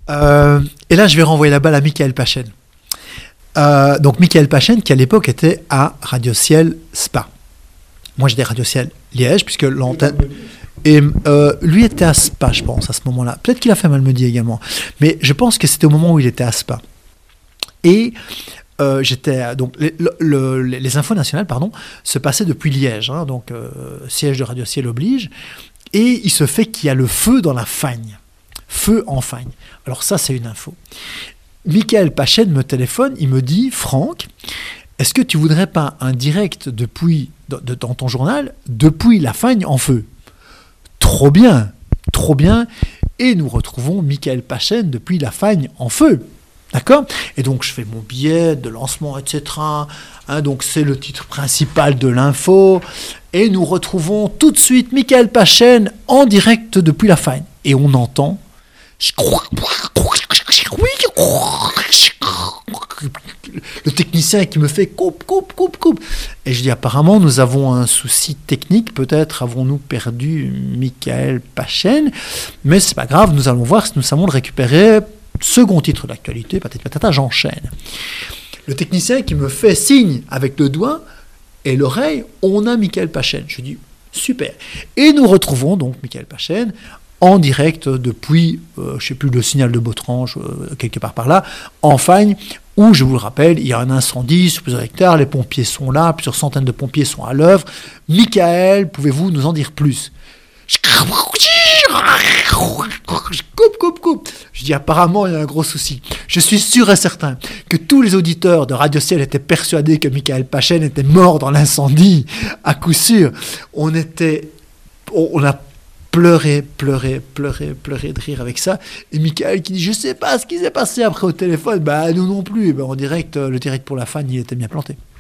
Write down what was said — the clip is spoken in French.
Et là, je vais renvoyer la balle à Michael Pachen. Donc, Michael Pachen, qui à l'époque était à Radio Ciel Spa. Moi, j'étais à Radio Ciel Liège, puisque l'antenne. Et lui était à Spa, je pense, à ce moment-là. Peut-être qu'il a fait Malmedy également. Mais je pense que c'était au moment où il était à Spa. Et donc les infos nationales, se passaient depuis Liège. Hein, donc, siège de Radio Ciel oblige. Et il se fait qu'il y a le feu dans la Fagne. Feu en Fagne. Alors ça, c'est une info. Michael Pachen me téléphone, il me dit « Franck, est-ce que tu voudrais pas un direct depuis, dans ton journal, depuis la Fagne en feu ?» Trop bien, trop bien. Et nous retrouvons Michael Pachen depuis la Fagne en feu. D'accord ? Et donc, je fais mon billet de lancement, etc. Hein, donc, c'est le titre principal de l'info. Et nous retrouvons tout de suite Michael Pachen en direct depuis la Fagne. Et on entend... Le technicien qui me fait coupe. Et je dis apparemment nous avons un souci technique, peut-être avons-nous perdu Michael Pachen, mais c'est pas grave, nous allons voir si nous savons le récupérer. Second titre d'actualité, patata, j'enchaîne. Le technicien qui me fait signe avec le doigt et l'oreille, on a Michael Pachen. Je dis super. Et nous retrouvons donc Michael Pachen en direct depuis, je ne sais plus, le signal de Botrange, quelque part par là, en Fagne, où, je vous le rappelle, il y a un incendie sur plusieurs hectares, les pompiers sont là, plusieurs centaines de pompiers sont à l'œuvre. Michael, pouvez-vous nous en dire plus ? Coupe. Je dis apparemment il y a un gros souci. Je suis sûr et certain que tous les auditeurs de Radio Ciel étaient persuadés que Michael Pachen était mort dans l'incendie, à coup sûr. On a pleurer de rire avec ça. Et Michael qui dit, je sais pas ce qui s'est passé après au téléphone. Nous non plus. Et en direct, le direct pour la Fagne, il était bien planté.